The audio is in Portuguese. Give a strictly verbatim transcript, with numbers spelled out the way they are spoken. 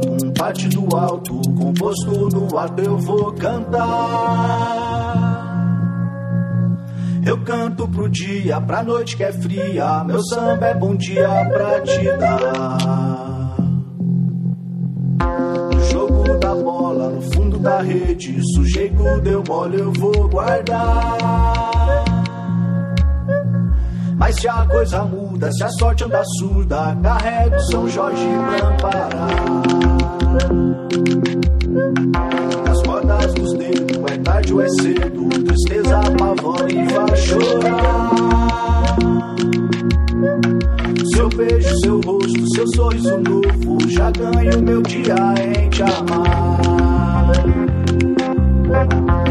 um partido alto, composto no ato eu vou cantar. Eu canto pro dia, pra noite que é fria, meu samba é bom dia pra te dar. No jogo da bola, no fundo da rede, sujeito deu mole, eu vou guardar. Mas se a coisa muda, se a sorte anda surda, carrego São Jorge pra amparar. Nas cordas dos dedos, é tarde ou é cedo, tristeza apavora e vai chorar. Seu beijo, seu rosto, seu sorriso novo, já ganho meu dia em te amar.